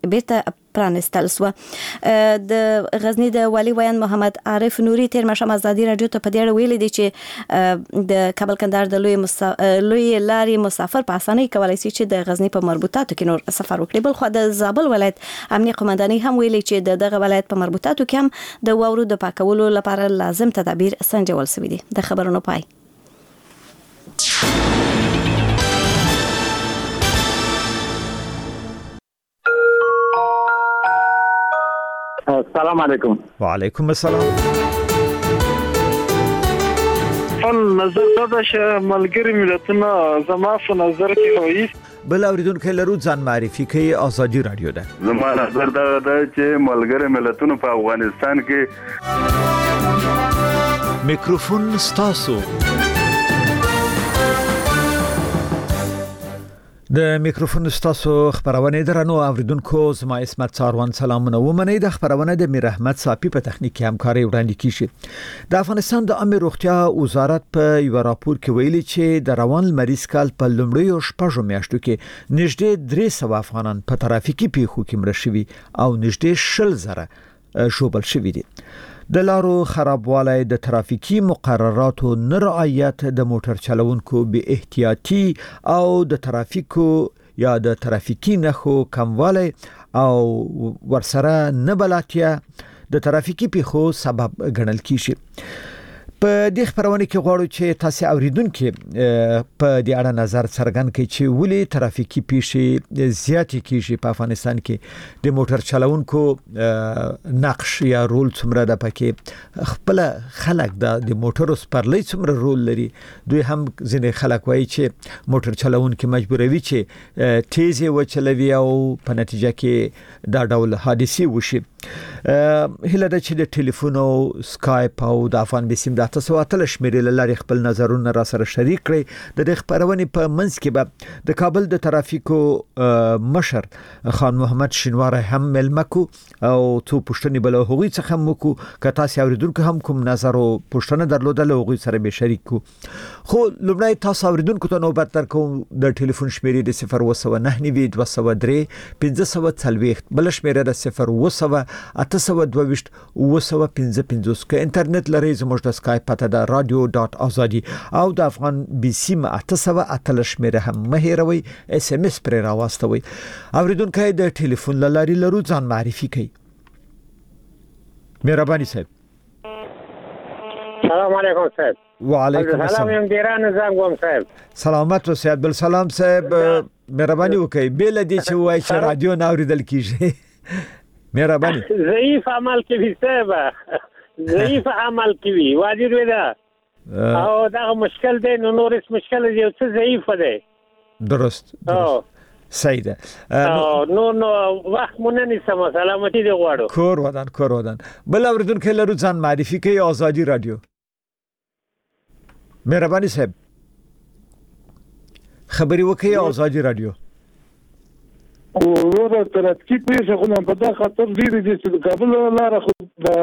بیرته پرانستل سو. د غزنی د والی ویان محمد عارف نوري تیر مشم ازادي رادیو ته په دې اړه ویلي دي چې د کابل کندهار د لوی لاري مسافر په اسانۍ کولای شي چې د غزنی په مربوطاتو کې نور سفر وکړي. بل خو د زابل ولایت امنیه قومندانۍ هم ویلي چې دغه ولایت په مربوطاتو کې هم د واورو د پاکولو لپاره لازم تدابیر سنجول شوي دي. د خبرونو پای. السلام علیکم. وعلیکم السلام. نظر دا چې ملګری ملتونه زما په نظر کې وایي بل اوریدونکو لرو ځان معرفي کوي ازادي رادیو ده. زما نظر دا چې ملګری ملتونه په افغانستان کې میکروفون ستاسو. د میکروفون ستاسو خبرونه درنو اوریدونکو زما اسمت څاروان سلامونه ومنئ. د خبرونه د میر احمد صافي په تخنیکی همکاري وړاندې کیږي. د افغانستان د امر روغتیا وزارت په یو راپور کې ویلي چې د روان مریض کال په لومړیو شپږو میاشتو کې نږدې 300 افغانان په ترافیکي پیښو کې مړه شوي او نږدې 100,000 شوبل شوي دي. د لارو خرابوالی، د ترافیکي مقرراتو نه رعایت، د موټر چلوونکو بې احتیاطي او د ترافیکو یا د ترافیکي نښو کموالی او ورسره نه بلاتیا د ترافیکي پیښو سبب ګڼل کیږي. په دې خبرونه کې غواړو چې تاسو اوریدونکو په دې اړه نظر څرګند کړئ چې ولې ترافیکي پیښې زیاتې کیږي په افغانستان کې. د موټر چلوونکو نقش یا رول څومره د پکې خپل خلک د موټرو سپرلۍ څومره رول لري. دوی هم ځینې خلک وایي چې موټر چلوونکو مجبوروي چې تیز وچلوي او په نتیجه کې دا ډول حادثې وشي. هله د چې د ټلیفون او سکایپ او د افغان بسیم د تاسو اتل شمیرې لاري خپل نظرونه را سره شریک کړئ. د خبرونې په منځ کې به د کابل د ترافیکو مشر خان محمد شینواره هم ملمکو او تو پښتني بل هغوی څخه مکو که تاسو اوریدونکو هم کوم نظر او پښتنه درلودل هغوی سره به شریک کو. خو لومړی تاسو اوریدونکو ته نوبت درکوم د ټلیفون شمیرې د 019 203 1540 بل شمیرې د 0 822 955 که انټرنیټ لري زموږ د سکایپ پته د radio.azadi او د افغان بسیم 888 شمیره هم مه هیروئ. اس ام اس پر راوستوئ. اوریدونکو د ټلیفون لاري لرو ځان معرفي کړئ. مهرباني صاحب. سلام علیکم صاحب. وعلیکم السلام. سلام یم ډیران زنګوم صاحب. سلامت اوسئ. بل سلام صاحب. مهرباني وکړئ بیل دي چې وای چې رادیو ناوریدل کیږي. مهرباني. ضعیف عمل کوي صاحب. ضعیف عمل کوي واجب ده او دا مشکل دی. نو نورس مشکل دی او څه ضعیف دی. درست. صحیح ده. نو وخت مونږ نه سم سلامتی دی غواړو. کور ودان. بل اوریدونکو لرو ځان معرفي کوي ازادي رادیو. مهرباني صاحب. خبري وکي ازادي رادیو. ورور ترافیکي پیښه خو په دا خطر ډیر دي چې د کابل لاره خو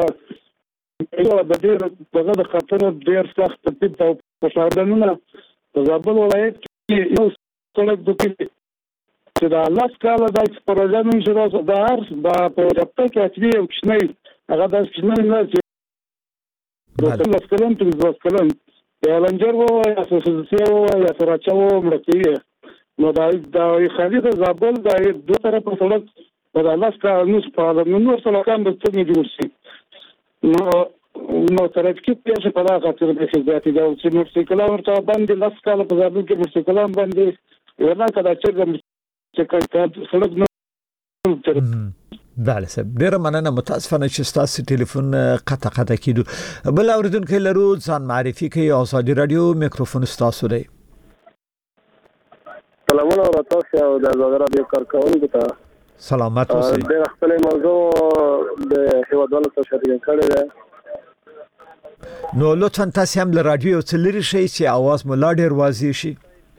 د ډیر د خطر ډیر سخت ترتیب او فشارونه په زابل ولایت کې یو سړک د چې دا لاس کاله د پروژې شروع د هر د پروژې کې اچوي او کښنی هغه د کښنی نه چې د لسکلن تر ځوسکلن یا لنجر وو یا سوسیو یا سراچو مړکی. نو دا خالي د زابل د دوه طرفه سړک په لاس کاله نو په نو سړکان به څنګه جوړ شي. نو ترافیکي پیښه په هغه خاطر د شدت دا چې موټرسایکل ورته باندې لاس کاله په زابل کې موټرسایکل باندې ورنه کدا چې سړک نو بله صاحب ډیره مننه. متاسفانه چې تاسو ټلیفون قطع کیدو. بل اوریدونکو لرو ځان معرفي کوي ازادي رادیو. میکروفون تاسو دی. سلامونه ورته او د ازادي رادیو کارکونکو ته سلامت اوسئ. د خپل موضوع د هیوادونو سره شریک کړی دی. نو لطفا تاسو هم له رادیو څخه لري شئ چې आवाज مو لا ډیر واضح شي.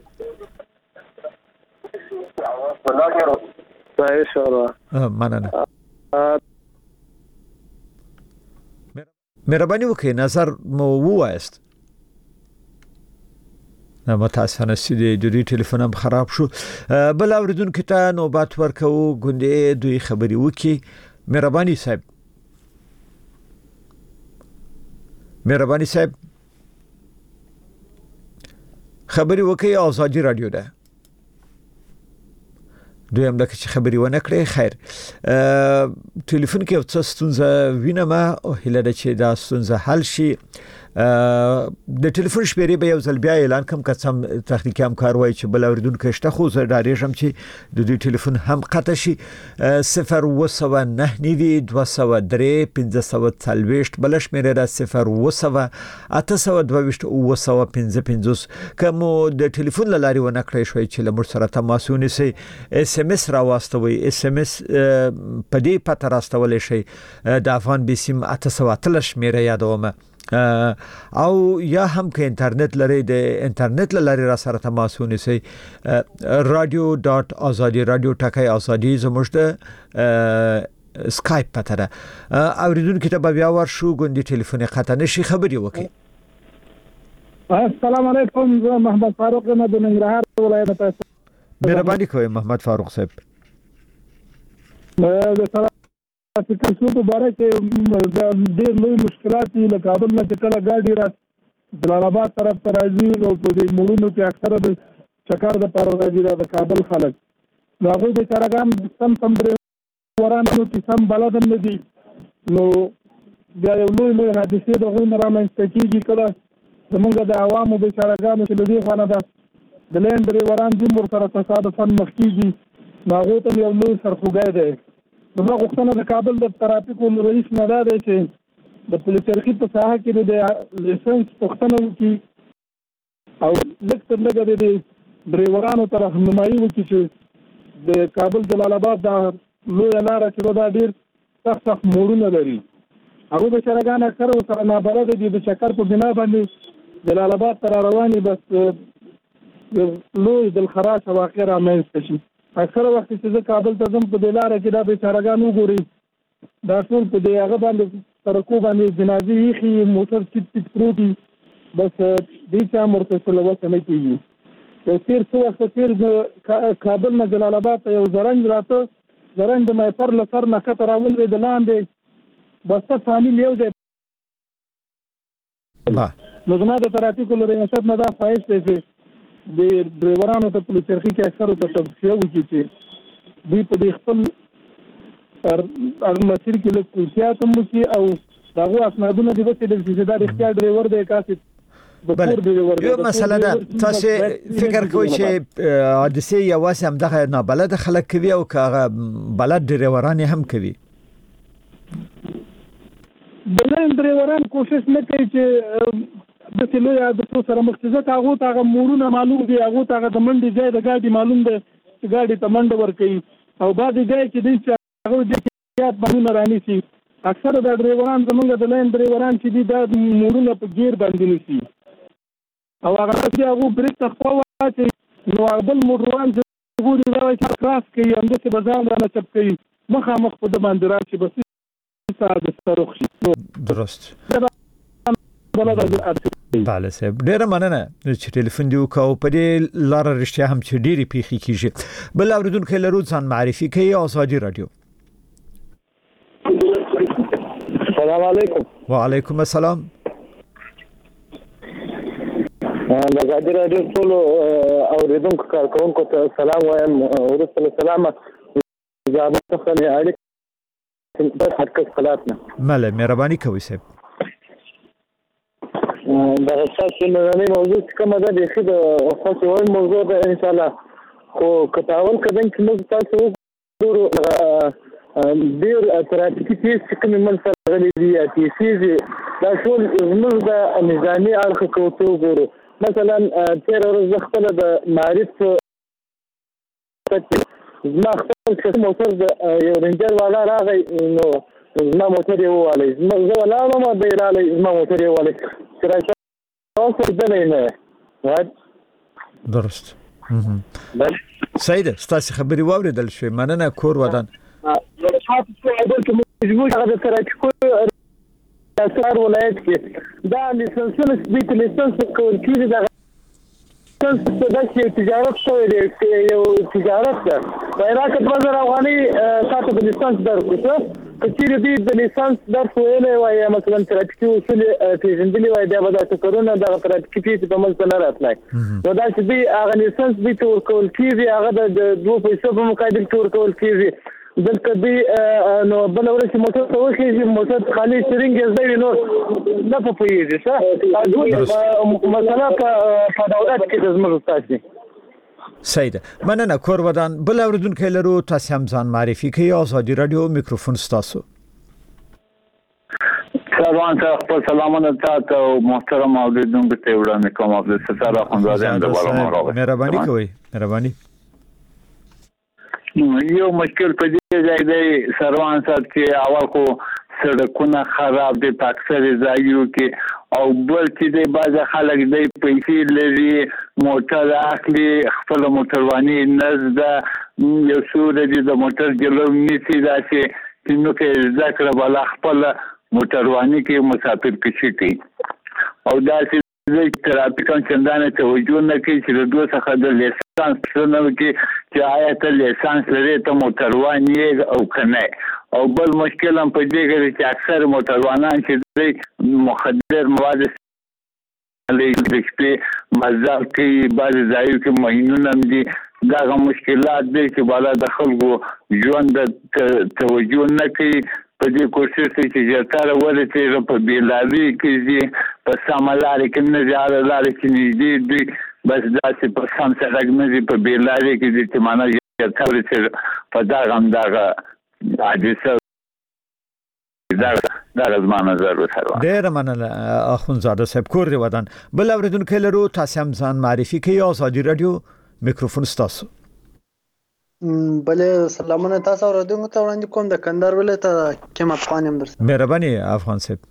مننه. مهرباني وکړئ نظر مو ووایست. متاسفانه چې د دوی ټلیفون هم خراب شو. بل اوریدونکو ته نوبت ورکو غونډې دوی خبري وکي. مهرباني صاحب خبري وکي آزادي رادیو ده. دویم لکه چې خبري ونه کړې خیر ټلیفون کې څه ستونزه وینم او هله ده چې دا ستونزه حل شي. د ټلیفون شمیرې به یو ځل بیا اعلان کوم که څم تخنیکی همکار وایي چې بل اوریدونکو شته خو زه ډارېږم چې د دوی ټلیفون هم قطع شي. 02992031540 بل شمیرې را 080282255 کوم د ټلیفون لاري ونه کړی شوي چې لمر سره تماس ونیسي. SMS را واستوي. SMS په دې پته راستولې شي د افغان بسیم 813 شمیره یادومه او یا هم که انټرنیټ لري د انټرنیټ لاري را سره تماس ونیسي. radio.azadi radio ټکای ازادي زموږ د سکایپ پته ده. اوریدونکو ته بیا ورشو غونډې ټلیفون قطع نشي خبري وکي. السلام علیکم محمد فاروق نه د ننګرهار ولایت ته. مهرباني کوئ محمد فاروق صاحب. فکر شو په باره کې ډېر لوی مشکلات دي. له کابل نه چې کله ګاډي را جلال آباد طرف ته راځي نو په دې مولونو کې اکثره د چکر د پاره راځي د کابل خلک نو هغوی بیچارهګان سم ورانو چې سم بلد نه دي نو بیا یو لوی حادثې د هغوی نه رامنځته کېږي. کله زمونږ د عوامو بیچارهګانو چې له دې خوا نه ده د لین ډریوران دي ورسره تصادفاً مخ کېږي نو هغوی ته یو لوی سرخوږی دی. زما غوښتنه د کابل د ترافیکو رئیس نه دا دی چې د پولیس چرخي په ساحه کې د لایسنس پوښتنه وکړي او لږ تر لږه د ډریورانو ته راهنمایي وکړي چې د کابل جلال آباد دا لویه لاره چې دا ډېر سخت موړونه لري. هغوی بیچارهګان اکثره ورسره نابلده دي. د چکر په بنا باندې جلال آباد ته را روان دي بس لوی دلخراشه واقع رامنځته شي. اکثره وخت چې زه کابل ته ځم په دې لاره کې دا بیچارهګان وګورئ دا ټول په دې هغه باندې سړکو باندې جنازې ایښي موټر ټیټ پروت دي بس دې چا ورته څه له وسه نه کېږي. یو تېر څه وخت تېر کابل نه جلال آباد ته یو زرنج راته زرنج د مایپر له سر نه ښکته راولوېد لاندې بس ته فامیل یو ځای نو زما د ترافیکو له ریاست نه دا خواهش دی چې د ډریورانو ته پولیس چرخي کې اکثرو ته توصیه وکړي چې دوی په دې خپل مسیر کې لږ احتیاط هم وکړي او د هغو اسنادونه دې وڅېړل شي چې دا رښتیا ډریور دی کاسې یو مسله ده. تاسو فکر کوئ چې حادثې یوازې همدغه نابلده خلک کوي او که هغه بلد ډریوران هم کوي؟ بلد ډریوران کوشش نه کوي چې د لوی حادثو سره مخ شي. ځکه هغو ته هغه موړونه معلوم دي هغو ته هغه د منډې ځای د ګاډي معلوم دی چې ګاډي ته منډه ورکوي او بعضې ځای کې دی چې هغه دې احتیاط باندې رانیسي. اکثره دا ډریوران زمونږ د لین ډریوران چې دي دا موړونه په ګیر باندې نیسي او هغه چې هغو بریک ته خوا واچوي نو هغه بل موټروان چې ګوري دا وایي چې کراس کوي همداسې به ځان رانه چپ کوي مخامخ په ده باندې راشي بس حادثه رخ شي. درست بله صاحب ډیره مننه چې ټلیفون دی وکاو. په دې لار رښتیا هم چې ډیری پیخي کیږي. بل اوریدونکو لرو ځان معرفي کوي. آزادي رادیو. السلام علیکم. وعلیکم السلام. آزادي رادیو ټول اوریدونکو کارکونکو ته سلام وایم. ورسته له سلامه اجازه څخه اړیکه بس حرکت خلاص نه مله مهرباني کوي صاحب. دا تاسو نن موضوع کومه ده د خې د خاص یو موضوع ده ان شاء الله خو کتاول کدن چې موږ تاسو ورو ډیر ترافیکي کیس کوم من سره غلي دي چې سي دا ټول موږ د نظامی اړخ کوو ورو مثلا تیر ورځ خپل د معرف ما خپل چې موټر د یو رنجر والا راغی نو زما موټر یې ووالی زه ولاړم دی راغلی زما موټر یې ووالی چې راشه دلی نه درست صحیح ده. ستاسې خبرې واورېدل شوې. مننه. کور ودان هغه د ترافیکو ولایت کې دا لیسنسونه دوی ته لیسنس ورکول کېږي دا چې تجارت شوی دی یو تجارت ده عراق 2000 افغاني ساته د لیسانس درکو څه چې دې د لیسانس درس ویلې وای مثلا ترافیکي اصول پیژندلې وای دا به د ټکرونو د ترافیکي پیښې په منځ نه راتلای نو دا چې دې هغه لیسانس دې تور کول کیږي هغه د 2 پیسو په مقابل تور کول کیږي دلته دې نو بل ورته موټر ته وخیږي موټر خالي سرنګ زده نو نه په پیږي څه مثلا په دولت کې د زموږ تاسو سید مننه کور ودان بل اوردونکو لرو تاسو هم ځان معرفي کوي ازادي رادیو میکروفون تاسو سلام خپل سلامونه تاسو محترم اوریدونکو ته وړاندې کوم عبد الستار اخوندزاده د والمرو مهرباني کوئ مهرباني یو مشکل په دې ځای دی سروان صاحب چې اول خو سړکونه خراب دي په اکثر ځایونو کې او بل چې د باز خلک د پیسې لري موټر اخلي خپل موټرواني نزد یو څو د موټر جلو نیسي داسې نو کې ذکر ولا خپل موټرواني کې مسافر کشي کوي او داسې د ترافیکان څنګه توجه نه کوي چې د دوه څخه د لیسانس څنګه چې آیا ته لیسانس لري ته موټرواني او کنه او بل مشکل هم په دې کې چې اکثر موټروانان چې مخدر مواد لري مزه کوي بعض ځایو کې مهینونه دي دا مشکلات دي چې بالا د خلکو ژوند توجه نه کوي په دې کوشش چې زیاتره ورته په بیلابي کې دي په سملاري کې نه زیاده لاري کې دي بس دا چې په سم سره نه دي په بیلابي کې دي چې معنا زیاتره چې په دا غم دا عاجزه دا زمانه ضرورت سره ډیر مننه اخوندزاده صاحب کور دی ودان بل اوریدونکو لرو تاسو هم ځان معرفي کوي ازادي رادیو میکروفون تاسو بله سلامونه تاسو اوریدونکو ته وړاندې کوم د کندهار ولایت کې افغان هم درس مهرباني افغان صاحب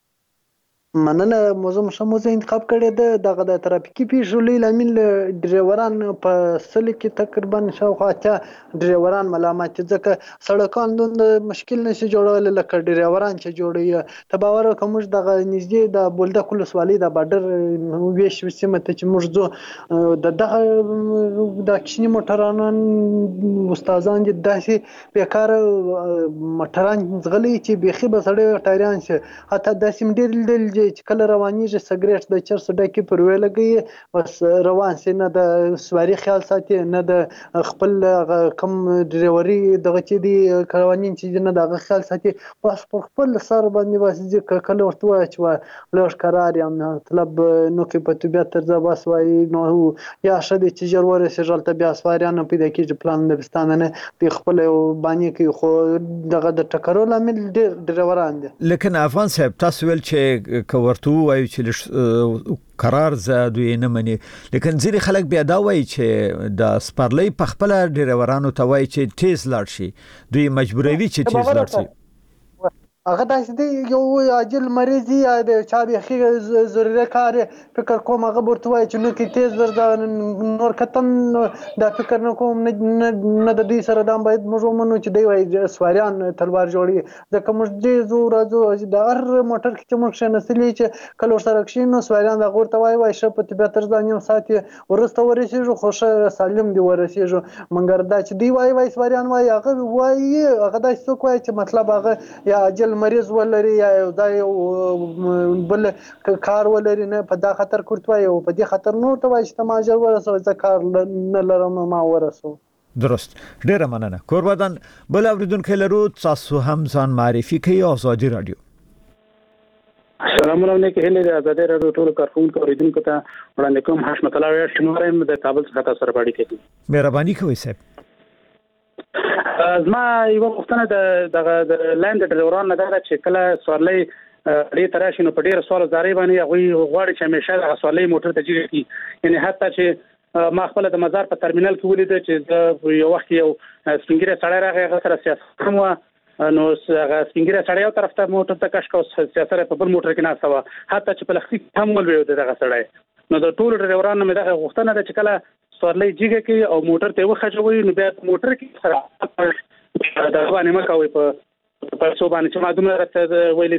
مننه موضوع مشموزه انتخاب کړی دغه د ترافیکي پیښو لامل ډرایوران په سل کې تقریبا شاوخوا ډرایوران ملامت ځکه سړکان د مشکل نشي جوړول لکه ډرایوران چې جوړي ته باور کوم دغه نږدې د بولدک ولسوالۍ د بارډر ویش سیمه ته چې موږ دغه د کښنی موټرانو استادان دي داسې بیکار موټران ځغلي چې بيخي به سړی ټایران شي حتی داسې ډېر چې کله روانيږي سګریټ د چرس ډکه پر ویلګي بس روان سي نه د سواري خیال ساتي نه د خپل کم ډرایوري دغه چې دی قوانين چې نه دغه خیال ساتي بس په خپل سر باندې واسي کله ورته چې لوش قرار یم مطلب نو کې په طبيعت تر ځا بس وای نو یا شدي چې جوړ سجل ته بیا سواریان پیدا کیږي پلان د بستانه نه په خپل باندې کې خو دغه د ټکرول عامل ډرایوران دي لیکن افغان صاحب تاسو ول چې ورته وایي چې قرار زادوی نه مني لیکن ځینې خلک بیا دا وایي چې د سپارلۍ په خپل ډرایورانو ته وایي چې تیز لاړ شي دوی مجبوروي چې تیز لاړ شي هغه داسې یو عاجل مریض یا د چا بيخي ضروري کار فکر کوم هغه ورته وایي چې نو کې تیز ورځ نور کتن دا فکر نه کوم نه د دې سره دا باید موږ ومنو چې دی وایي سواریان تلوار جوړي ځکه موږ دې راځو د هر موټر کې چې موږ شنسلې چې کله سره کښینو سواریان دا ورته وایي شپ په طبيعت تر ځانیم ساتي ورسته ورسېږو خوشا سالم دی ورسېږو منګر دا چې دی وایي سواریان وایي هغه دا څوک وایي چې مطلب هغه یا عاجل مریض ولري یا دا بل کار ولري نه په دا خطر کوټوي او په دې خطر نور ته وایي چې ماجر ورسو ځکه نه لرم ما ورسو درست ډیره مننه قربان بل اوریدونکو لرو تاسو هم ځان معرفي کوي ازادي رادیو السلام علیکم هله د ازادي رادیو ټول کارکونکو اوریدونکو ته وړاندې کوم حشمت الله شنوارم د کابل څخه تاسو سره باندې کوي مهرباني کوئ صاحب زما یو وختونه د لاند ډرایوران نه دا چې کله سوارلۍ لري تراشي نو په ډیر سوال زاري باندې هغه غواړي چې همیشه د سوارلۍ موټر ته جوړ کړي یعنی حتی چې ما خپل د مزار په ترمینل کې ولید چې یو وخت یو سپینګره سړی راغی هغه سره سیاست هم نو هغه سپینګره سړی یو طرف ته موټر ته کش کو سیاست په بل موټر کې نه سوا حتی چې په لختي هم ولوي دغه سړی نو د ټول ډرایورانو مې دغه وختونه چې کله سوارلۍ جګه کې او موټر ته وخښوي نو بیا موټر کې سره دا باندې مکوي په څو باندې چې ما دومره ویلې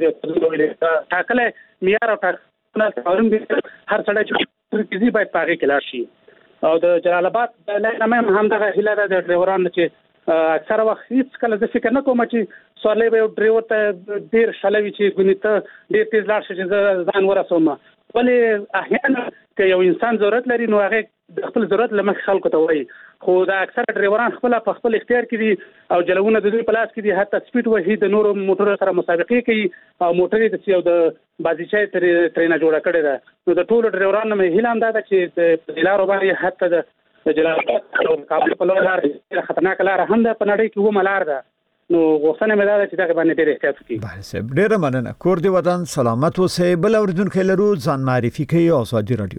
ټاکله معیار او ټاکنه هر سړی چې باید پاګه کلا شي او د جلال آباد د لاینه هم دغه هیله ده د ډرایورانو چې اکثر وخت هیڅ کله د فکر نه کوم چې سوالې به ډرایور ته ډیر شلوي چې غنیته ډیر تیز لاړ شي چې ځان ورسوم ولې احيانا که یو انسان ضرورت لري نو هغه د خپل ضرورت لمخ خلکو ته وایي خو دا اکثر ډرایوران خپل اختیار کوي او جلونه د دوی په لاس کې دي حتی سپیډ وهي د نورو موټرو سره مسابقې کوي او موټرې د سیو د بازیچای ترېنه جوړه کړې ده نو د ټولو ډرایورانو مې هیله هم ده چې د لارو باندې حتی د جلال آباد او کابل په لار خطرناک لار هم ده په نړۍ کې و ملار ده نو غوښتنه مې ده چې دا باندې ډېر احتیاط وکړي. بله صاحب ډېره مننه. کور دې ودان سلامت اوسئ. بل اورېدونکی لرو ځان معرفي کوي ازادي رادیو.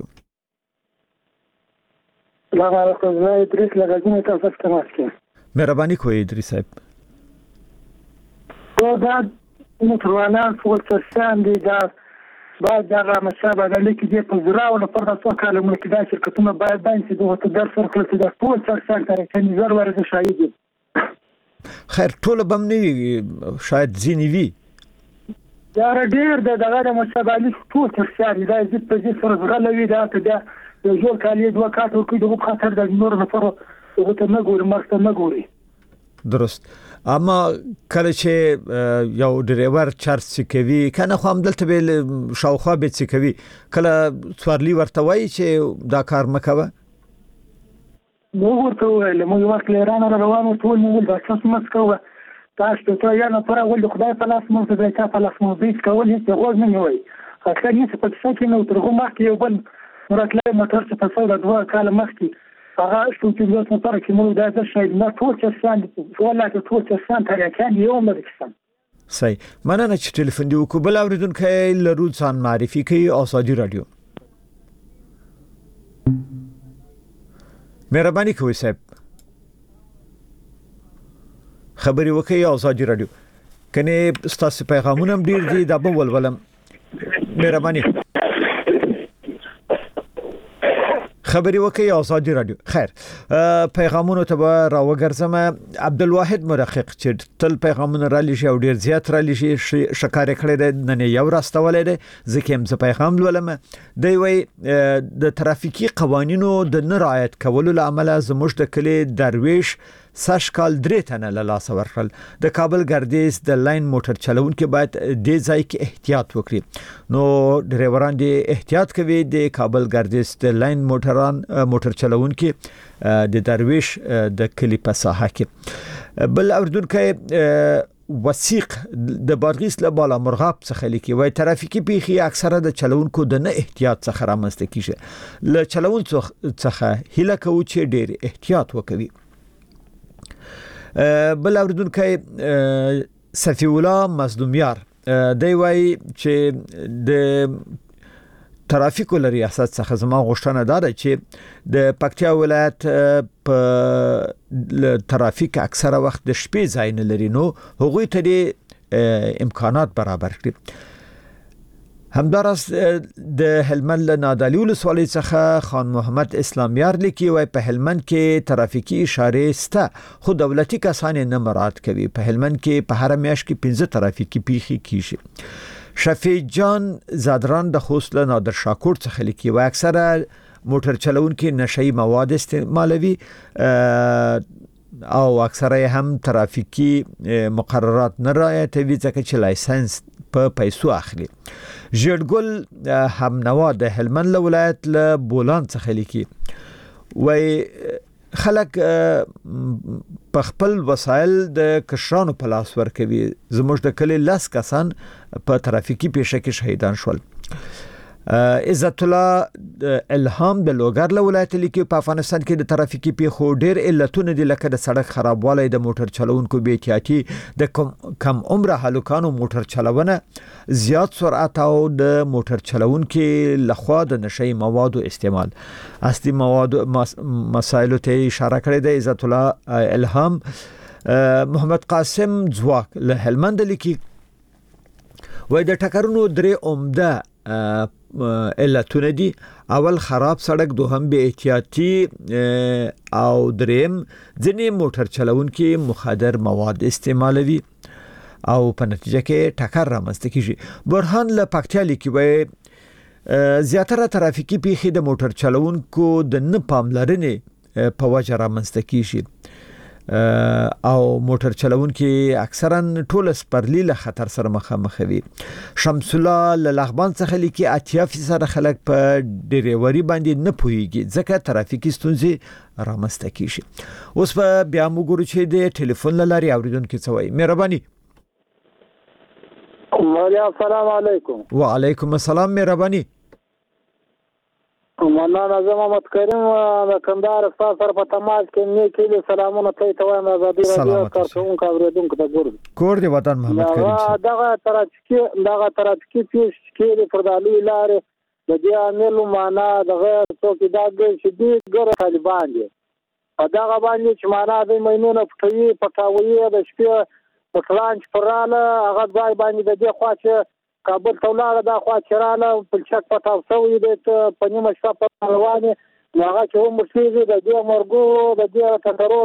السلام علیکم. زه ادریس لګاجنه تاسو ته ماسکه. مهرباني کوئ ادریس صاحب. دا موټروانان ټول څه دي دا باید دا مسابقه د لیکي دی په زرا او په تاسو کال ملک دا شرکتونه باید باندې دوه در سره کړی چې دا ټول څه کوي چې نظر ورته شاهد دي. خیر ټول بم نه شاید ځینی وی دا ډېر دغه مسابقه ټول څه دا چې په دې سره غلوي دا ته یو ځل کالي دوه کاټو کې دغه خاطر د نور لپاره ته نه ګوري مرسته نه ګوري. درست. اما کله چې یو ډرایور چارج کوي کنه خو هم دلته به شاوخوا به کوي کله سوارلی ورته وایي چې دا کار مکوه نو ورته ویل موږ وخت لرانه روانو ټول موږ د اساس مسکوه تاسو ته یا نه پر اول خدای په لاس مو ته تا په لاس مو بیس کول هیڅ غوږ نه وي اخر یې په څه کې نو ترغه مخکې یو بل مرکله موټر څه په څو د دوه کال مخکې هغه شو چې دوه موټر کې موږ دا شاید نه ټول څه ولا ټول څه تر کان یو مدرسه صحیح. مننه چې ټلیفون دی وکړ. بل اوریدونکو لرو ځان معرفي کوي ازادي رادیو. مهرباني کوئ صاحب خبري وکړئ ازادي رادیو. کنه ستاسو پیغامونه هم ډیر دي دا به ولولم. مهرباني خبري وکړئ ازادي رادیو. خیر پیغامونه ته راوګرځم. عبدالواحد مرقق چې تل پیغامونه را لشي او ډیر زیات را لشي شکار کړی د نن یو راستولې ده ځکه هم زه پیغام لولم. دی وی د ترافیکي قوانینو د نه رعایت کولو لامل زموږ د کلی درویش ساشکال درې تنه له لاس ورکړل. د کابل ګردیز د لاین موټر چلوونکو باید د ځای کې احتیاط وکړي. نو ډرایوران دې احتیاط کوي. د کابل ګردیز د لاین موټر چلوونکو د درویش د کلی په ساحه کې. بل اردوونکو وثیق د بادغیس له بالا مرغاب څخه لیکي وای ترافیکي پیخي اکثره د چلوونکو د نه احتیاط څخه رامنځته کیږي. له چلوونکو څخه هیله کوو چې ډیر احتیاط وکړي. بل اوریدونکو صفی الله مظلومیار دی وای چې د ترافیکو ریاست څخه زما غوښتنه ده چې د پکتیا ولایت په ترافیک اکثره وخت د شپې ځای نه لري نو هغوی ته امکانات برابر کړي. همدارس د هلمند نادعلي ولسوالۍ څخه خان محمد اسلامیار لیکي وای په هلمند کې ترافیکي اشارې سته خو دولتي کسان نه مراعات کوي. په هلمند کې په هر میاشت کې 15 ترافیکي پیښې کیږي. شفیع جان زادران د خوست له نادر شاکور څخه لیکي وای اکثره موټر چلوونکي نشئی مواد استعمالوي او اکثره هم ترافیکي مقررات نه رعایتوي ځکه چې لایسنس په پیسو اخلي. ژړګل هم نوا د هلمند ولایت له بولان څخه لیکي وای خلک په خپل وسایل د کشرانو په لاس ورکوي. زموږ د کلی لاس کسان په ترافیکي پیښه کې شهیدان شول. عزت الله الهام د لوګر له ولایت لیکي په افغانستان کې د ترافیکي پیښو ډېر علتونه دي لکه د سړک خرابوالی د موټر چلوونکو بې احتیاطي د کم عمره هلکانو موټر چلونه زیات سرعت او د موټر چلوونکو لخوا د نشئی موادو استعمال. اصلي مواد مسایلو ته اشاره کړې ده. عزت الله الهام. محمد قاسم زواک له هلمند لیکي وای د ټکرونو درې عمده علتونه دي. اول خراب سړک، دوهم بے احتیاطي او دریم ځینې موټر چلوونکي مخدر مواد استعمالوي او په نتیجه کې ټکر رامنځته کیږي. برهان له پکتیا لیکي وای زیاتره ترافیکي پیښې د موټر چلوونکو د نه پاملرنې په وجه رامنځته کیږي او موټر چلوونکي اکثرا ټول سپرلی له خطر سره مخامخ وي. شمس الله لغبان څخه لیکي 80% خلک په ډریوري باندې نه پوهیږي ځکه ترافیکي ستونزې رامنځته کیږي. اوس په بیا موږ چې د ټلیفون لاري اوریدونکو څه وایي. مهرباني. السلام علیکم. وعلیکم السلام. مهرباني. مولانا محمد کریم د کندهار سره په تماس کې نه کېږي. سلامونه ته وایم آزادي رادیو کارکونکو اوریدونکو ته ګور کور دی وطن محمد کریم. دغه ترافیکي پیښې کې پر دالي لارې د دې عامل معنا دغه څوک دا چې دی ګره طالبان دي په دغه باندې چې معنا د مینونه پټاوي د شپې پټرانچ پراله هغه ځای باندې د دې خوا چې کابل تولاړه دا خوا چراله په چک پټاو سوې د په نیمه شپه په روانه هغه چې هم مرشي د دې مرګو د دې تکرو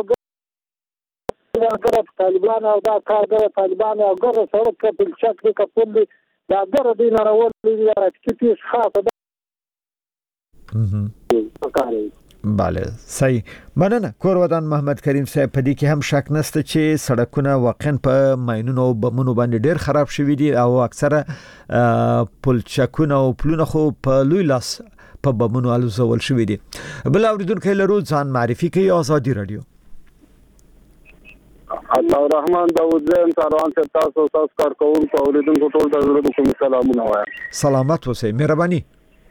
د طالبان او دا کارګر طالبان او ګر سره په چک کې کپل دا ګر دین راول دي چې خاصه ده. بله صحیح. مننه. کور ودان محمد کریم صاحب په دې کې هم شک نشته چې سړکونه واقعا په ماینونو او بمونو باندې ډېر خراب شوي دي او اکثره پلچکونه او پلونه خو په لوی لاس په بمونو الوزول شوي دي. بل اوریدونکو لرو ځان معرفي کوي. آزادي رادیو. الله الرحمن داوود زم ساروان سے تاسو کارکونکو اوریدونکو ټول ته کوم سلامونه وایم. سلامت اوسئ. مهرباني.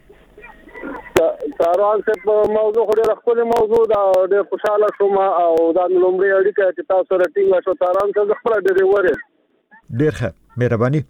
ساروان سے موضوع خوري خپل موضوع دا ډېر خوشاله شوم او دا لومړی اړیکه چې تاسو سره ټینګه شو. ساروان څنګه خپل ډریور ډېر ښه. مهرباني.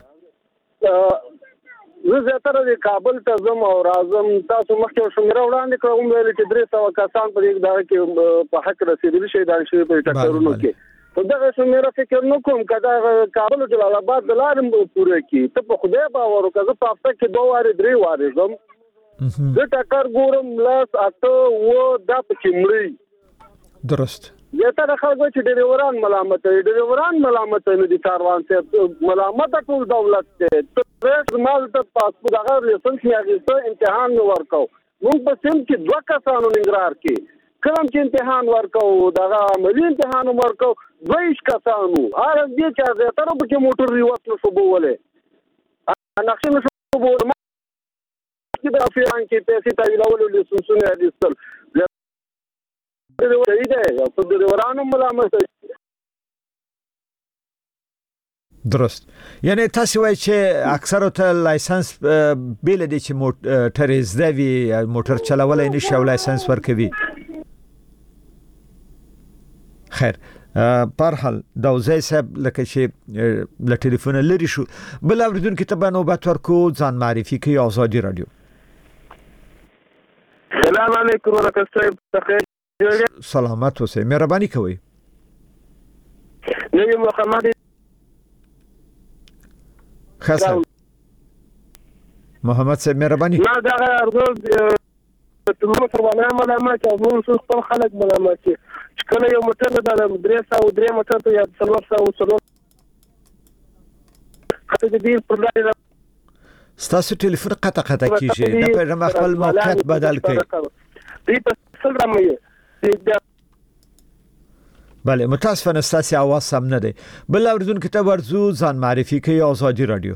زه زیاتره د کابل ته ځم او راځم. تاسو مخکې شمیره وړاندې کړم ویل چې 300 کسان په دې دغه کې په حق رسیدلی شي دا شی په ټکرونو کې په دغه شمیره فکر نه کوم کدا کابل او جلال آباد د لارې پوره کی ته په خدای باور وکړه په هفته کې 2 واره 3 واره زم زه ټکر ګورم لاس اته و د پچمړی. درست. یته د خلکو چې ډریوران ملامت نه دي. کاروان ته ملامت ټول دولت ته ته مال ته پاسپورت هغه لسنس یې اخیسته امتحان ورکاو. موږ په سیم کې 2 کسانو ننګرهار کې کلم چې امتحان ورکاو دغه عملی امتحان ورکاو 22 کسانو هر دې چې زه تر په موټر ریوت نشو بوله نقشه نشو بوله چې د افغان کې پیسې تاویلول لسنسونه دي د ورانو ملامت. درست. یعنی تاسو وایي چې اکثر ته لایسنس بیل دي چې موټر زده وي موټر چلولای نشي او لایسنس ورکوي. خیر په حال دا وزای صاحب لکه چې له ټلیفون لري شو. بل اوریدونکو ته به نوبت ورکو. ځان معرفي کوي. آزادي رادیو. سلام علیکم ورحمت الله. سلامت اوسئ. مهرباني کوئ. نبی محمد خاصه محمد صاحب مهرباني. ما دا ارزو ته موټر باندې ملامت او موږ خپل خلک ملامت چې کله یو موټر د 303 موټر ته یا 400 خاطر دې پر لارې ستاسو ټلیفون قطع کیږي. دا په خپل موقعیت بدل کړئ. دې په سلامه بله متاسفانه ستاسو आवाज سم نه دی. بل اوریدونکو ته ورزو ځان معرفي کوي. آزادي رادیو.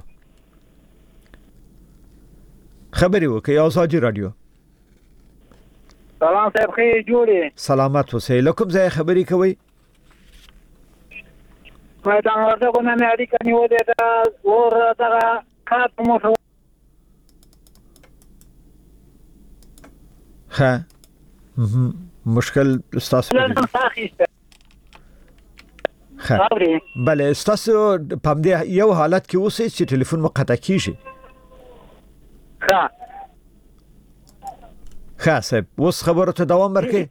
خبري وکي. آزادي رادیو. سلام صاحب خیر جوړه. سلامت اوسئ. لکم ځای خبري کوي. ما دا ورته نه اړیکه نیولې دا ور دا کاټ موټر ها مشکل استاسو بله استاسو په دې یو حالت کې اوسئ چې ټلیفون مو قطع کیږي. ښه صاحب اوس خبرو ته دوام ورکړئ.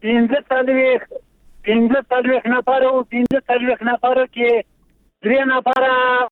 15 نفر کې 3 نفر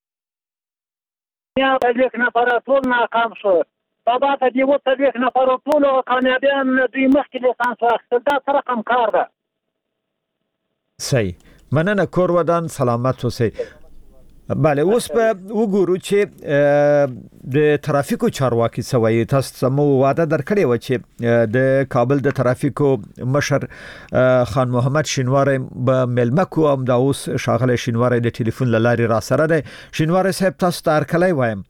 یا 3 نفر ټول ناکام شو. بابا ته دی و 3 نفر ټول کامیابیان دوی مخکې لیسانس واخیستل. دا څه رقم کار ده؟ صحیح. مننه. کور ودان سلامت اوسئ. بله اوس په وګورو چې د ترافیکو چارواکي سوي تاسو سمو وعده درکړې و چې د کابل د ترافیکو مشر خان محمد شینواری به ملمکو هم دا اوس شاغله شینواری د ټلیفون لاري را سره ده. شینواری صاحب تاسو ته هرکلی وایم.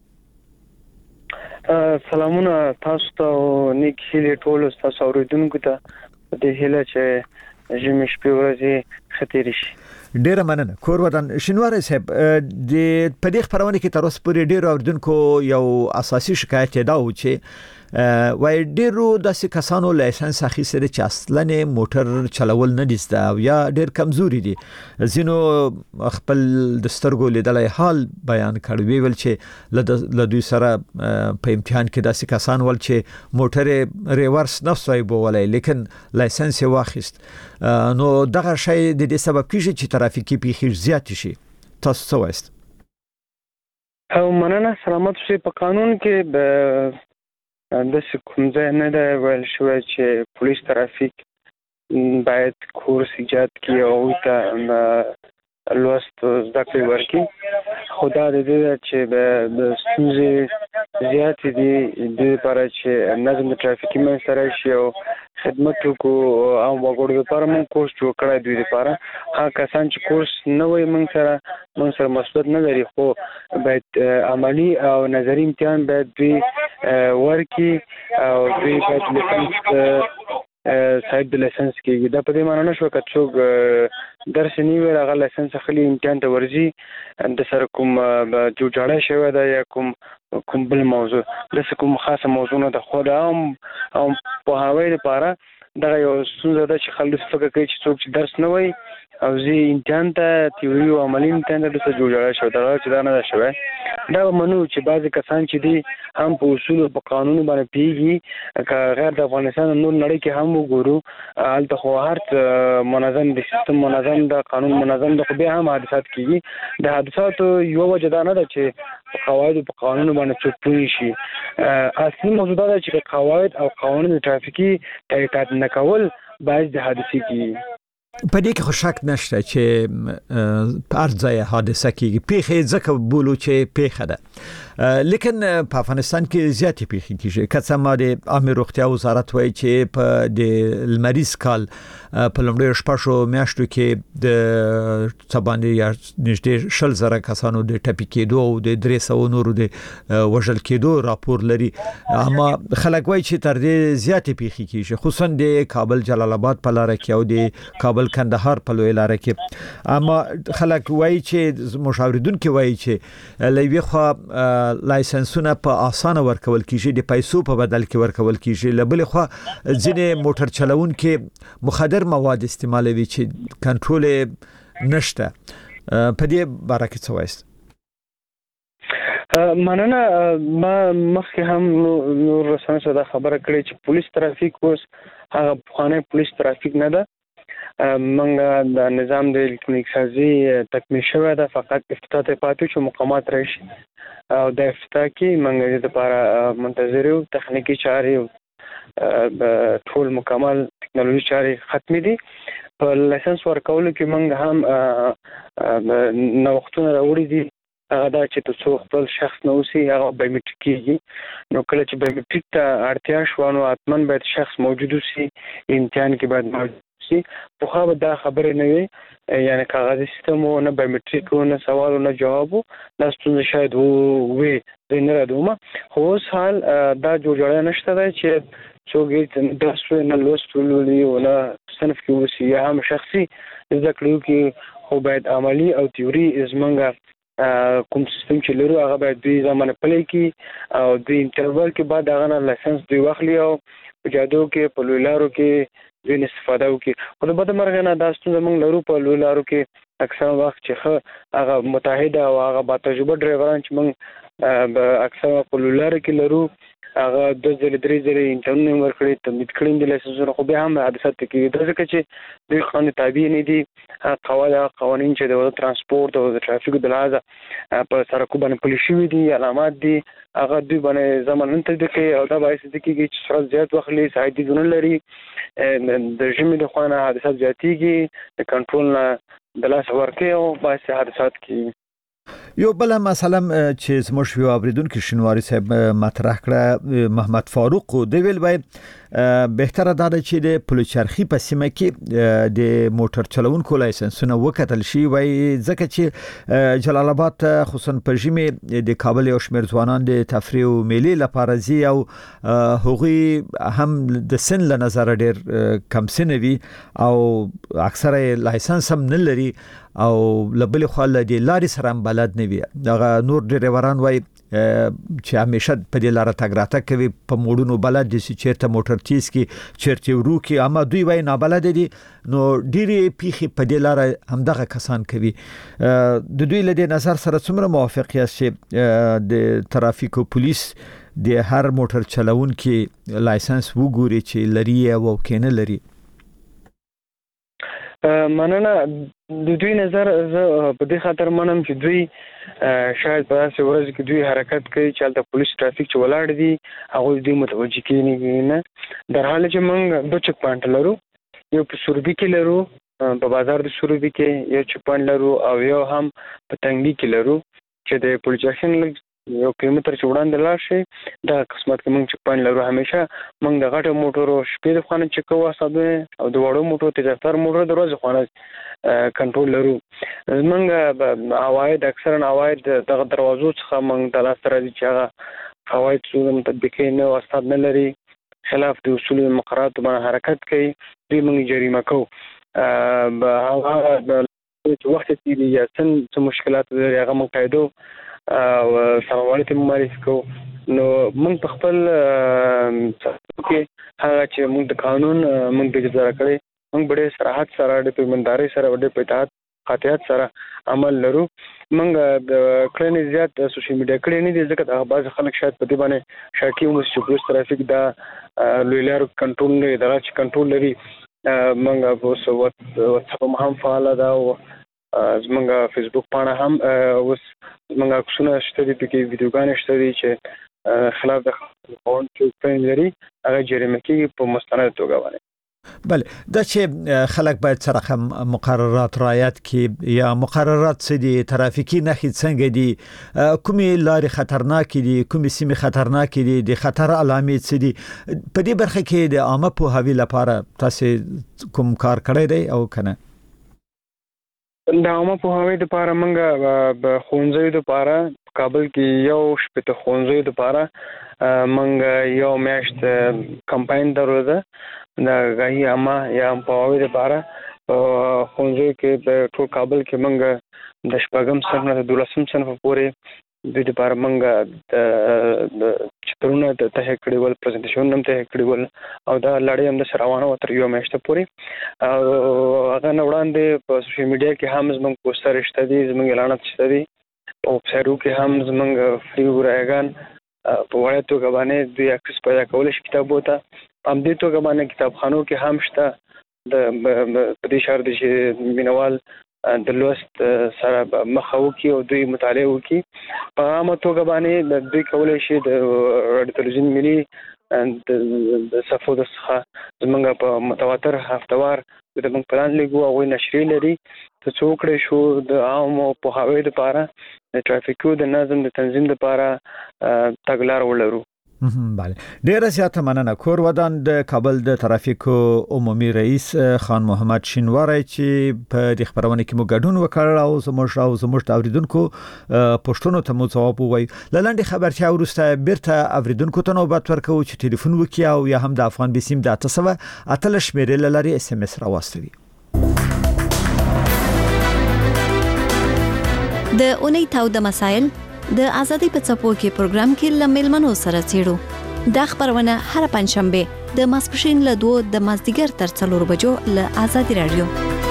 سلامونه تاسو ته نیک هیلې ټول تاسو اوریدونکو ته د هیله چې ژمي شپې ورځې ختیری شي. ډیره مننه. کور ودان شینواری صاحب د پدې خبرونه کې تر اوسه پورې ډیرو اوریدونکو یو اساسي شکایت دا و چې وای ډیرو د کسانو لایسنس اخیستل چې اصلا موټر چلول نه دي او یا ډیر کمزوري دي. زینو خپل د سترګو لیدلای حال بیان کړی ویل چې ل دوی سره په امتحان کې داسې کسان ول چې موټر ریورس نه سوي بولای لیکن لایسنس یې واخیست. نو دغه شی د دې سبب کیږي چې ترافیکي پیښې زیات شي. تاسو څه وایست؟ او مننه. سلامت شي. په قانون کې د کوم ځای نه دی ویل شوی چې پولیس ترافیک باید کورس ایجاد کړي او ته لوست زده کړې ورکړي. خو دا د دې چې د ستونزې زیاتې دي د لپاره چې نظم د ترافیکي منځته راشي او خدمت وکړو او وګړو لپاره موږ کورس جوړ کړی دوی لپاره. هغه کسان چې کورس نه وي موږ سره مسؤلیت نه لري خو باید عملی او نظری امتحان باید دوی ورکی او دوی باید لیسنس صاحب د لایسنس کېږي. دا په دې معنی نشو که څوک درس نیوي هغه لایسنس اخلي امتحان ته ورځي د سره کوم جوړجاړی شوی ده یا کوم بل موضوع داسې کوم خاصه موضوع نه ده. خو د عام پوهاوی لپاره دغه یو ستونزه ده چې خلک فکر کوي چې څوک چې درس نه وایي او زه امتحان ته تیوري او عملي امتحان ته داسې جوړجاړی شوی ده چې دا نه ده شوی. دا منو چې بعضې کسان چې دي هم په اصول او په قانون باندې پیږي که غیر د افغانستان نور نړۍ کې هم وګورو هلته خو هر منظم د سیستم منظم د قانون منظم د خو بیا هم حادثات کېږي. د حادثاتو یوه وجه دا نه ده چې په قواعدو په قانون باندې څوک پوه شي. اصلي موضوع دا ده چې قواعد او قوانین ترافیکي اطاعت نه کول باعث د حادثې کېږي. په دې کې خو شک نشته چې په هر ځای حادثه کېږي. پیښې ځکه بولو چې پیښه ده لیکن په افغانستان کې زیاتې پیښې کېږي. که څه ما د عامه روغتیا وزارت وایي چې په د لمریز کال په لومړیو شپږو میاشتو کې د څباندې یا نږدې 100,000 کسانو د ټپي کېدو او د 300 نورو د وژل کېدو راپور لري. اما خلک وایي چې تر دې زیاتې پیښې کېږي خصوصا د کابل جلال آباد په لار کې او د کابل کندهار په لوی لار کې. اما خلک وایي چې مشاوریدونکو وایي چې لوي خو لایسنسونه په اسانه ورکول کیږي د پیسو په بدل کې ورکول کیږي. لبل خو ځینې موټر چلوونکو مخدر مواد استعمالوي چې کنټرول نشته. په دې باره کې څه وایست؟ مننه. ما مخکې هم نور رسنیو سره خبره کړې چې پولیس ترافیک اوس هغه پخوانی پولیس ترافیک نه ده. منګه د نظام د الکترونیک سازي تکمیل شوی ده. فقط افتتاح ته پاتې چې مقامات راشي او د افتتاح کې منګه د لپاره منتظر یو تخنیکی چارې ټول مکمل ټکنالوژي چارې ختمې دي. په لایسنس ورکولو کې موږ هم نوښتونه راوړي دي. هغه دا چې تاسو خپل شخص نه اوسي هغه بایومټریک کېږي. نو کله چې بایومټریک ته اړتیا شوه نو حتما باید شخص موجود اوسي. امتحان کې باید موجود اوسي. په خو به دا خبرې نه وي یعنی کاغذي سیستم او نه بایومټریک او نه سوال او نه جواب دا ستونزه شاید وي د نه راډومه. خو اوس حال دا جوړجاړی نشته دی چې څوک درس نه لوست ولولي او نه صنف کې اوسي یا هم شخصي زده کړو کې خو باید عملی او تیوري زمونږ کوم سیستم چې لرو هغه باید دوی زمانه پلی کی او دوی انټرول کې بعد هغه نه لایسنس دوی واخلي او په جادو کې په لویلارو کې دوی استفاده وکړي. خو د بده مرغه نه دا ستونزه موږ لرو په لویلارو کې اکثر وخت چې هغه متحده او هغه با تجربه ډرایوران چې موږ اکثر په لویلارو کې لرو هغه 2-3 انټرنیټ ورکړي تمدید کړي د لایسنسونو خو به هم حادثات کېږي. دا ځکه چې دوی قانون تابع نه دي. قوانین چې د ترانسپورت او د ترافیک د لحاظه په سرکو باندې پلي شوي دي علامات دي هغه دوی باندې ضمانت تطبیق کوي او دا باعث کېږي چې سرعت زیات واخلي ساحدي ګونه لري. د ژمي د خوا نه حادثات زیاتېږي د کنټرول نه د لاس ورکوي او باعث حادثات کېږي. یو بل مسله چې زموږ یو اوریدونکو شینواری صاحب مطرح کړه محمد فاروق د ویل وای بهتره ده چې د پلوچرخي په سیمه کې د موټر چلوونکو لایسنسونه وکتل شي وای ځکه چې جلال آباد خصوصا په ژمي د کابل یو شمېر ځوانان د تفریح او میلې لپاره زی او هغوی هم د سن له نظر ډیر کم سنوي او اکثره لایسنس هم نه لري او لبل خو له د لارې سره بلد نه وي دغه نور ډریوران وای چې همیشه په دې لار تګ راتګ کوي په موډونو بلد دي چې چیرته موټر تیز کی چیرته ورو کی اما دوی وای نه بلد دي نو ډیری پیخي په دې لار همدغه کسان کوي د دوی له نظر سره څومره موافق یاست د ترافیکو پولیس د هر موټر چلوونکي لایسنس وګوري چې لري او کینه لري مننه د دوی نظر زه په دې خاطر منم چې دوی شاید په داسې ورځ کې دوی حرکت کوي چې د پولیس ټرافیک چې ولاړ دي هغه دوی متوجه کیږي نه در حال چې موږ دوه چک پوینټ لرو یو په سوربي کې لرو په بازار د سوربي کې یو چک پوینټ لرو او یو هم په تنګي کې لرو چې د پولیسشن یو کیلومتر چې وړاندې لاړ شي دا قسمت کې موږ چک پوینټ لرو همیشه موږ د غټو موټرو شپې د خوانه چک کوو ساده او د وړو موټرو تجارتر موټر د ورځې خوانه کنټرول لرو موږ عواید اکثرا عواید دغه دروازو څخه موږ د لاس راځي چې هغه فواید څو مطابق نه واستاد نه لري خلاف د اصول مقررات باندې حرکت کوي دوی موږ جریمه کوو هغه وخت تیری یا څه مشکلات لري هغه موږ پیدا او سموالي ته معرفي کو نو موږ په خپل کې هغه چې موږ د قانون موږ د اجازه کړې موږ ډېر صراحت سره د پیمانداري سره ډېر پټات قاطعیت سره عمل لرو موږ د کړنې زیات سوشل میډیا کړنې دي ځکه دا بعض خلک شاید په دې باندې شاکي او چې ترافیک دا لویلار کنټرول نه اداره چې کنټرول لري موږ په واتساپ هم فعال ده او زمونږ فیسبوک پاڼه هم اوس زمونږ عکسونه شته دي پکې ویډیوګانې شته دي چې خلاف د قانون چې لري هغه جریمه کیږي په مستند توګه باندې بله دا چې خلک باید سره مقررات رعایت کړي یا مقررات څه دي ترافیکي نښې څنګه دي کومې لارې خطرناکې دي کومې سیمې خطرناکې دي د خطر علامې څه دي په دې برخه کې د عامه پوهاوي لپاره تاسو کوم کار کړی دی او کنه د عامه پوهاوي لپاره موږ په ښوونځیو لپاره کابل کې یو شپږ ښوونځیو لپاره موږ یو میاشت کمپاین درلوده د غي عامه یا پوهاوي لپاره ښوونځیو کې په ټول کابل کې موږ د شپږم صنف نه 12م صنف پورې د لپاره موږ د چترونه ته کړي ول پریزنټیشن هم ته کړي ول او دا لړۍ هم د روانه و تر یو میاشت پورې او هغه نه وړاندې په سوشل میډیا کې هم زموږ پوسټر شته دي زموږ اعلانات شته دي او په سرو کې هم زموږ فری ورایګان په وړاندې توګه باندې د اکسس پیدا کول شي کتابو ته هم دې توګه باندې کتابخانو کې هم شته د پدې شهر د مینوال د لوست سره مخاو کې او دوی مطالعه وکي په عامه توګه باندې دوی کولای شي د رادیو تلویزیون ملي د صفو د څخه زمونږ په متواتر هفتوار د موږ پلان لګو او نشري لري ته څوکړې شو د عامو پوهاوي لپاره د ټرافیکو د نظم د تنظیم لپاره تګلار ولرو بله ډیره زیاته مننه کور ودان د کابل د ترافیکو عمومي رئیس خان محمد شینواری چې په دې خبرونه کې مو ګډون وکړ او زموږ د اوریدونکو پښتنو ته مو ځواب ووایي لاندې خبرچا ورسته بیرته اوریدونکو ته نوبت ورکو چې ټلیفون وکړي او یا هم د افغان بسیم د 800 شمیرې لري اس ام اس راوستوي د اونۍ تاو د مسائل د ازادي په څپو کې پروګرام کې لمل منو سره چیرو د خبرونه هر پنځشنبه د ماسپښین له 2 د مازدیګر تر 4 بجو له ازادي رادیو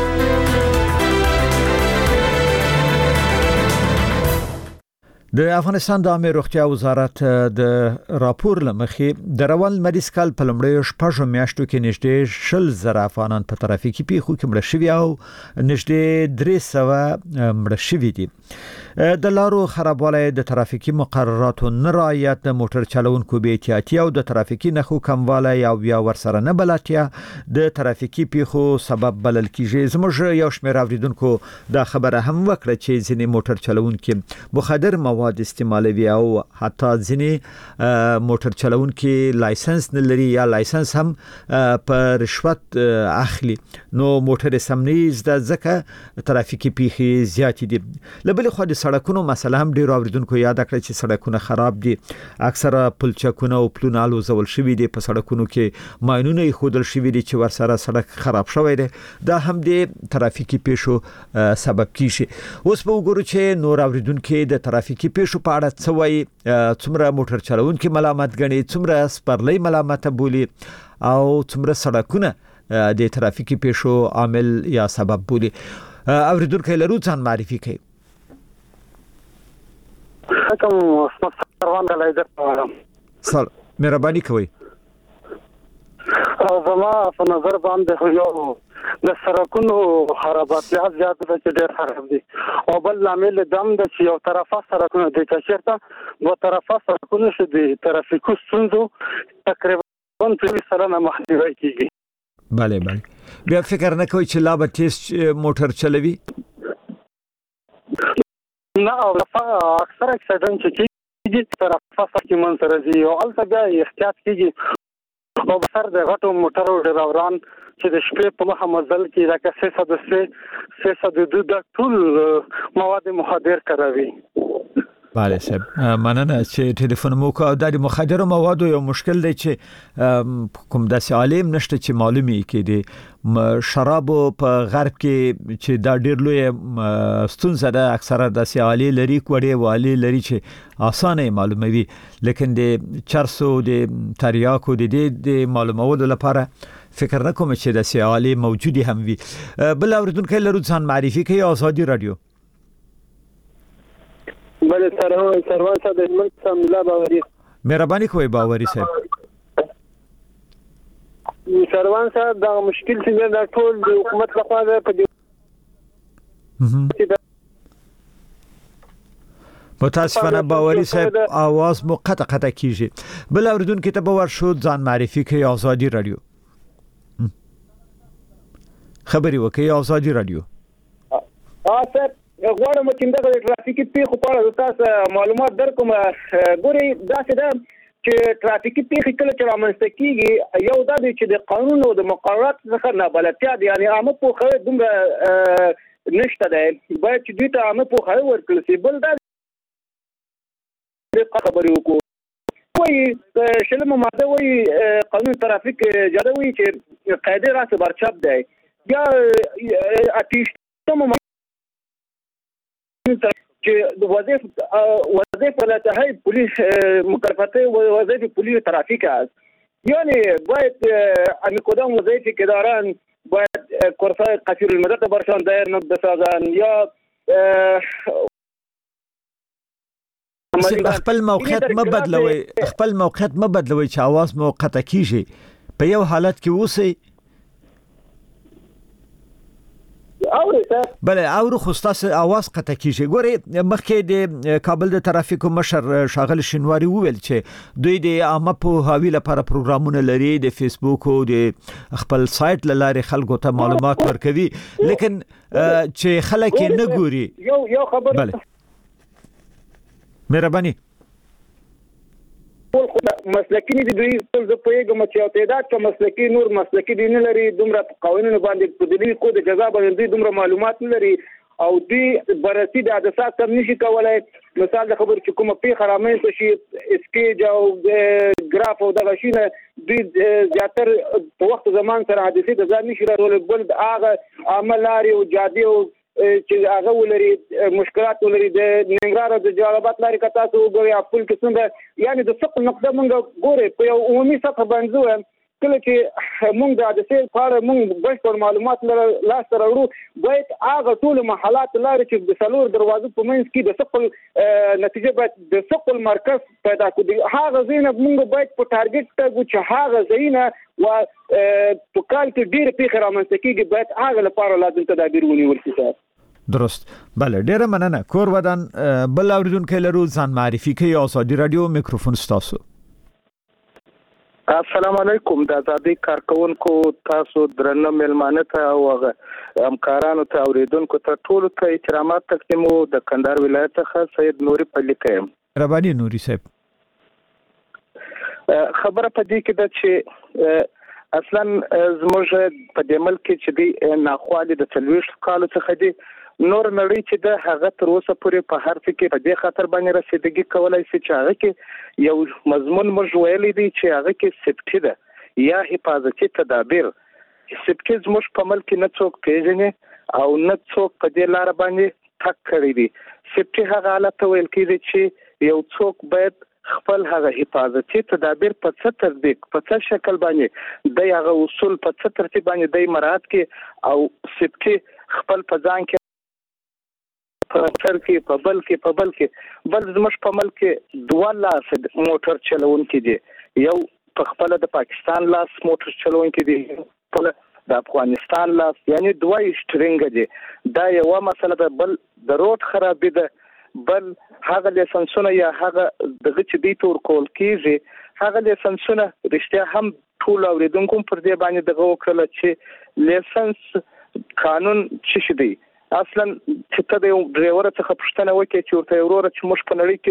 د افغانستان د عامه روغتیا وزارت د راپور لمخې د روان مریض کال په لمړیو شپږو میاشتو کې نږدې 10,000 افغانان په ترافیکي پیښو کې مړه شوي او نږدې 300 مړه شوي دي د لارو خرابوالی د ترافیکي مقرراتو نه رعایت د موټر چلوونکو بې احتیاطي او د ترافیکي نښو کموالی او بیا ورسره نه بلدتیا د ترافیکي پیښو سبب بلل کیږي. زموږ یو شمېر اوریدونکو دا خبره هم وکړه چې ځینې موټر چلوونکي مخدر مواد استعمالوي او حتی ځینې موټر چلوونکي لایسنس نه لري یا لایسنس هم په رشوت اخلي. نو موټر سمني زده ځکه ترافیکي پیښې زیات دي. لبل خو د سړکونو مسله هم ډیر اوریدونکو یاد کړی چې سړکونه خراب دي. اکثره پلچکونه او پلونه الوزول شوي دي. په سړکونو کې ماینونه خودل شوي دي چې ورسره سړک خراب شوی دی. دا هم د ترافیکي پیښو سبب کیږي. اوس په وګورو چې نور اوریدونکو د ترافیکي پیښو په اړه څه وایي، څومره موټر چلوونکي ملامت ګڼي، څومره سپرلۍ ملامت بولي او څومره سړکونه د ترافیکي پیښو عامل یا سبب بولي. اوریدونکو لرو ځان معرفي کوي. حکم سروان د لایدر سر مهرباني کوي. زما په نظر باندې یو د سړکونو خراباتیات زیات دي چې ډېر خراب دي او بل عامل دم د یو طرفه سړکونه د چیرته دوه طرفه سړکونه چې د ترافیکو ستونزو تقریبا 30% مخنیوي کیږي. بله بیا فکر نه کوي چې لا به تیز موټر چلوي؟ نه او اکثر اکسیډنټ چې کیږي طرفه کې منځ راځي او البته بیا احتیاط کیږي او بسر د غټو موټرو ډرایوران چې د شپې په مخه مزل کې راکه 302 د ټول مواد مخدر کاروي. بله صاحب مننه چې ټلیفون مو کو. د مخدر موادو یو مشکل دی چې کوم داسې عالم نشته چې معلومي کړي. شراب په غرب کې چې دا ډیر لوی ستونزه ده. اکثره داسې عالی لري کوړې والی لري چې اسانه معلوموي، لیکن د چرسو د تریاکو د معلومولو لپاره فکر نه کوم چې داسې عالی موجودي هم وي. بل اوریدونکو لرو ځان معرفي کوي. آزادي رادیو. بله سروان صاحب د هلمند څخه ملا باوري. مهرباني کوئ باوري صاحب. سروان صاحب دا مشکل چې دا ټول د حکومت لخوا ده په دې متاسفانه باوري صاحب आवाज مو قطع کیږي. بل اوریدونکو ته به ورشو ځان معرفي کوي. آزادي رادیو خبري وکي. آزادي رادیو. صاحب غواړم چې د ترافیکي پیښو په اړه تاسو معلومات درکوم. ګوري دا څه ده چې ترافیکي پیښې کله چې رامنځته کیږي یو دا دی چې د قانون او د مقرراتو څخه نابلدتیا دی. یعنی عامه پوهه دومره نشته ده. باید چې دوی ته عامه پوهه ورکړل شي. بل دا خبرې وکړو وایي شلمه ماده وایي قانون ترافیک جاده وایي چې قاعده راس برچاب دی یا اتیشتمه چې وظیفه لته پولیس مکلفته وظیفه پولیس ترافیک است. یعنی باید ان کدام وظیفه که دارن باید کورسای قصیر المدت برشان دایر بسازن یا خپل موقعیت مبدلوي چې आवाज موقته کیږي. په یو حالت کې اوسئ. بله او خو ستاسو आवाज قطع کیږي. ګوري مخکې د کابل د ترافیکو مشر شاغل شینواری وویل چې دوی د عامه پوهاوي لپاره پروګرامونه لري، د فیسبوک او د خپل سایت لاره خلکو ته معلومات ورکوي، لیکن چې خلک نه ګوري. یو خبر بله مهرباني مسلکی دي دوی ټول د پیګم چې تعداد کا مسلکی نور مسلکی دي نه لري. دومره قوانینو باندې په دلی کو د جزا باندې دومره معلومات نه لري او دوی برسي د حادثات هم نشي کولای. مثال د خبر چې کومه پیښه رامنځته شي اسکیج او ګراف او دغه شینه دوی زیاتر په وخت زمان سره حادثه د ځان نشي راټول. بل هغه عمل لري او جادي او چې هغه ولري مشکلات ولري د ننګرهار د جوابات لري که تاسو وګورئ خپل قسم ده. یعنی د ثقل نقطه مونږ ګورئ په یو عمومي سطح باندې کله چې مونږ د حادثې په اړه مونږ بشپړ معلومات لاس ته راوړو باید هغه ټول محلات لري چې د څلور دروازو په منځ کې د ثقل نتیجه باید د ثقل مرکز پیدا کړي. هغه ځینې مونږ باید په ټارګټ ټاګو چې هغه ځینې و په کال کې ډېر پیښې رامنځته کېږي باید هغه لپاره لازم تدابیر ونیول شي. درست. بله ډیره مننه. کور ودان بل اوریدونکو لرو ځان معرفي کوي. ازادي رادیو میکروفون ستاسو. السلام علیکم. د ازادي کارکونکو تاسو درنه ملمانه ته او همکارانو ته اوریدونکو ته ټول ته احترامات تقدیمو. د کندهار ولایت څخه سید نوري پلیکم. ربانی نوري صاحب. خبره پدې کې ده چې اصلا زموږ په دې ملک کې چې دی ناخوالي د 40 کال څخه دی نور نړۍ چې د هغه تر اوسه پورې په هر فکر په دې خاطر باندې رسیدګي کولای شي چې هغه کې یو مضمون موږ ویلي دی چې هغه کې سیفټي ده یا حفاظتي تدابیر. سیفټي زموږ په ملک نه څوک پیژني او نه څوک په دې لار باندې تک کړی دی. سیفټي هغه حالت ویل کېږي چې یو څوک باید خپل هغه حفاظتي تدابیر په څه تطبیق په څه شکل باندې د هغه اصول په څه ترتیب باندې د مراعات کې او سیفټي خپل په ځان کې موټر کې په بل کې زموږ په ملک کې 2 لاس موټر چلونکي دي. یو په خپل د پاکستان لاس موټر چلونکي دي، په د افغانستان لاس، یعنی 2 شټرینګ دي. دا یو مسله ده. بل د روډ خرابې ده، بل هغه لیسنسونه یا هغه دغه چې دی تور کول کیږي هغه لیسنسونه رښتیا هم ټول اوریدونکو پر دې باندې دغه وکړه چې لیسنس قانون څه دی. اصلا چې ته د ډرایور څخه پوښتنه وکړې چې ورته وروره چې موږ په نړۍ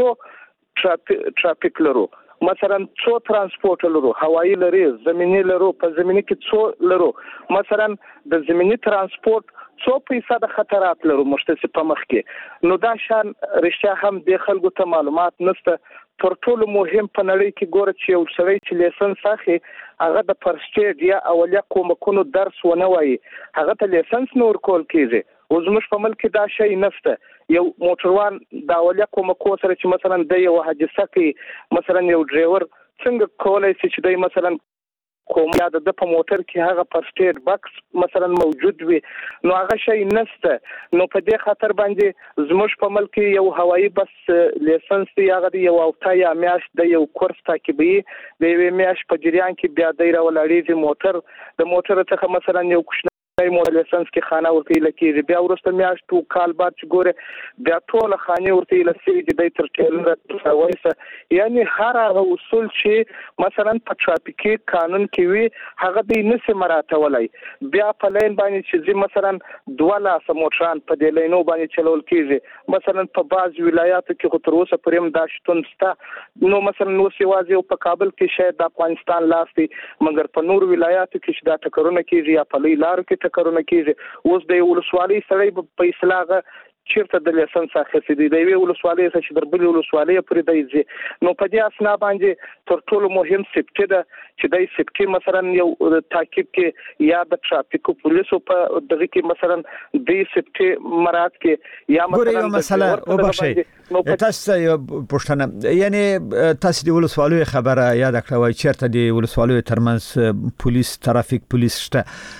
کې څو ټرافیک لرو، مثلا څو ترانسپورت لرو، هوایي لري، زمینی لرو، په زمینی کې څو لرو، مثلا د زمینی ترانسپورت څو فیصد خطرات لرو مشترک په مخ کې. نو دا شان رښتیا هم د خلکو ته معلومات نشته. تر ټولو مهم په نړۍ کې ګوره چې یو سړی چې لیسنس اخلي هغه د فرست ایډ یا اولیه کومکونو درس ونه وایي هغه ته لیسنس نور کول کیږي. او زموږ په ملک کې دا شی نشته. یو موټروان د اولیه کومکو سره چې مثلا د یو حادثه کې مثلا یو ډرایور څنګه کولای شي چې د مثلا کوم یا د په موټر کې هغه فرست ایډ باکس مثلا موجود وي، نو هغه شی نشته. نو په دې خاطر باندې زموږ په ملک کې یو هوایي بس لیسنس دی هغه دی یو اوتا یا میاش د یو کورس تعقیبي د یو میاش په جریان کې بیا د ولاړې موټر د موټر څخه مثلا یو کوشنه موټر لیسنس کې خانه ورته لکه بیا ورسته میاش 2 کال بعد چې ګوره بیا ټول خانه ورته لسی د تر ټیلر وایسه. یعنی هر هغه اصول چې مثلا په ټرافیکي قانون کې وي هغه د نس مراتولای بیا په لین باندې چې مثلا 2 لاس موټران په دې لینو باندې چلول کیږي. مثلا په بعض ولایاتو کې خو تر اوسه پرېم دا شتون ستا. نو مثلا نو سیوازي په کابل کې شاید د افغانستان لاس دي، مګر په نور ولایاتو کې دا ټکرونه کیږي یا په لارو کې ټکرونه کیږي. اوس د ولسوالۍ سړی په اصلاحه چیرته د لیسنس اخیستي دی د یو ولسوالۍ چې در بل ولسوالۍ پرې دی. نو په دې اسنا باندې تر ټولو مهم سیفټي ده چې د سیفټي مثلا یو تعقیب کې یا د ټرافیک پولیسو په دغه کې مثلا د سیفټي مراد کې یا مثلا یو مسله او بخښي تاسو یو پوښتنه یعنی تاسو د ولسوالۍ خبره یاد کړئ چیرته د ولسوالۍ ترمنځ پولیس ترافیک پولیس شته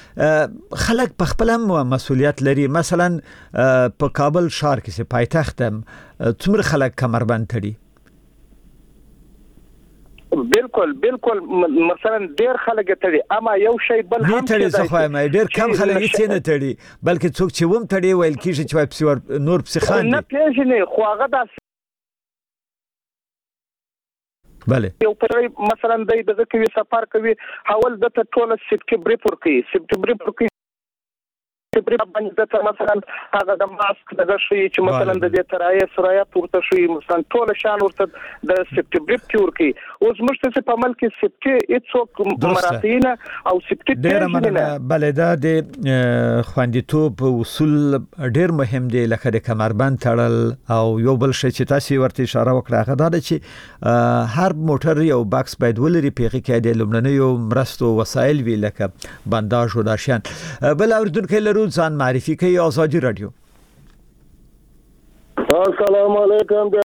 خلک په خپل مسؤلیت لري. مثلا په کابل ښار کې چې پایتخت څومره خلک کمربند تړي؟ بالکل مثلا ډیر خلک تړي، اما یو شی بل هم تړي څه خوایم ډیر کم خلک هیڅ نه تړي، بلکې څوک چې ووم تړي ویل کیږي چې نور پسخان نه پیژني خو هغه د بله یو پرې مثلا دغه کوي سفر کوي حواله د ټوله سیفټي بریف ورکي باندې مثلا هغه د ماسک دغه شی چې مثلا د دې ترایه سرایا پورته شي مثلا ټول شان ورته د سیفټي بریف ورکي. اوس مشته په عمل کې سیفټي هیڅ مراتین او سیفټي ډیر مننه. بله دا د خوندیتوب اصول ډیر مهم دي لکه د کمربند تړل او یو بل شی چې تاسو ورته اشاره وکړه هغه دا چې هر موټر یو باکس باید ولري پیغه کې د لومړنیو مرستو وسایل وی لکه بنداژ او داشان. بل اوردونکو لرو ځان معرفي کوي. ازادي رادیو. السلام علیکم.